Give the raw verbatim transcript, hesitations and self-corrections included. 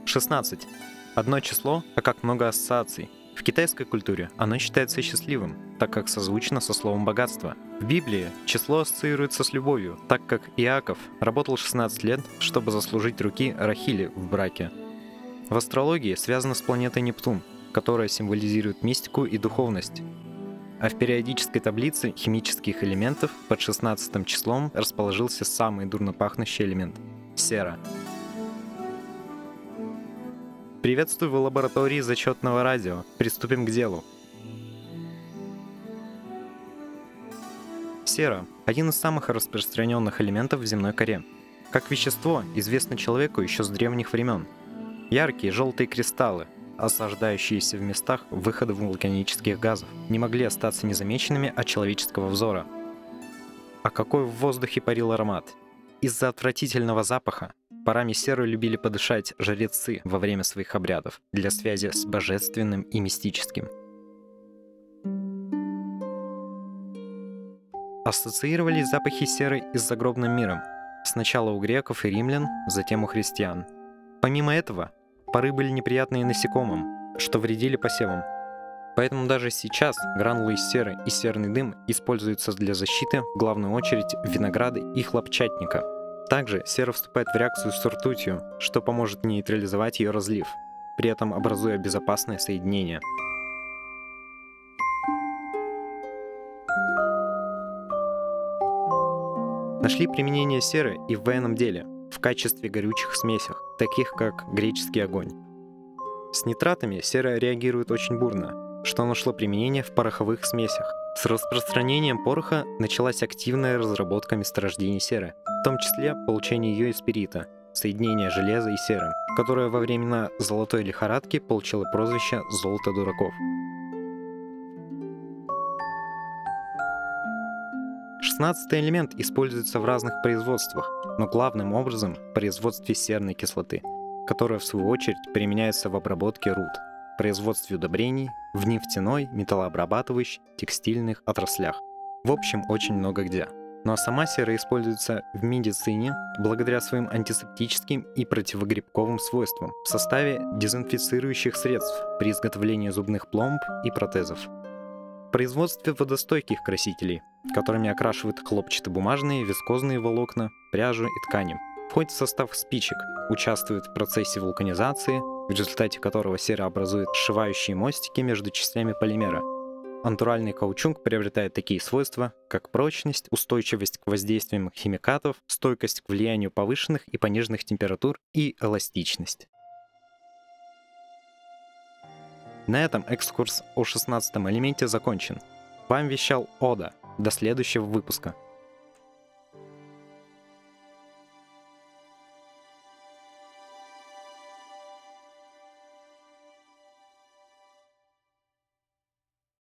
шестнадцать. Одно число, а как много ассоциаций. В китайской культуре оно считается счастливым, так как созвучно со словом «богатство». В Библии число ассоциируется с любовью, так как Иаков работал шестнадцать лет, чтобы заслужить руки Рахили в браке. В астрологии связано с планетой Нептун, которая символизирует мистику и духовность. А в периодической таблице химических элементов под шестнадцатым числом расположился самый дурно пахнущий элемент — сера. Приветствую в лаборатории зачетного радио. Приступим к делу. Сера – один из самых распространенных элементов в земной коре. Как вещество известно человеку еще с древних времен. Яркие желтые кристаллы, осаждающиеся в местах выхода вулканических газов, не могли остаться незамеченными от человеческого взора. А какой в воздухе парил аромат! Из-за отвратительного запаха парами серы любили подышать жрецы во время своих обрядов для связи с божественным и мистическим. Ассоциировались запахи серы и с загробным миром, сначала у греков и римлян, затем у христиан. Помимо этого, пары были неприятные насекомым, что вредили посевам. Поэтому даже сейчас гранулы из серы и серный дым используются для защиты, в главную очередь, винограда и хлопчатника. Также сера вступает в реакцию с ртутью, что поможет нейтрализовать ее разлив, при этом образуя безопасное соединение. Нашли применение серы и в военном деле, в качестве горючих смесях, таких как греческий огонь. С нитратами сера реагирует очень бурно, что нашло применение в пороховых смесях. С распространением пороха началась активная разработка месторождений серы, в том числе получение ее из пирита, соединения железа и серы, которое во времена золотой лихорадки получило прозвище «золото дураков». Шестнадцатый элемент используется в разных производствах, но главным образом в производстве серной кислоты, которая в свою очередь применяется в обработке руд, производстве удобрений, в нефтяной, металлообрабатывающей, текстильных отраслях. В общем, очень много где. Ну а сама сера используется в медицине благодаря своим антисептическим и противогрибковым свойствам в составе дезинфицирующих средств при изготовлении зубных пломб и протезов. В производстве водостойких красителей, которыми окрашивают хлопчатобумажные, вискозные волокна, пряжу и ткани. Входит в состав спичек, участвует в процессе вулканизации, в результате которого сера образует сшивающие мостики между частями полимера. А натуральный каучук приобретает такие свойства, как прочность, устойчивость к воздействиям химикатов, стойкость к влиянию повышенных и пониженных температур и эластичность. На этом экскурс о шестнадцатом элементе закончен. Вам вещал Ода. До следующего выпуска.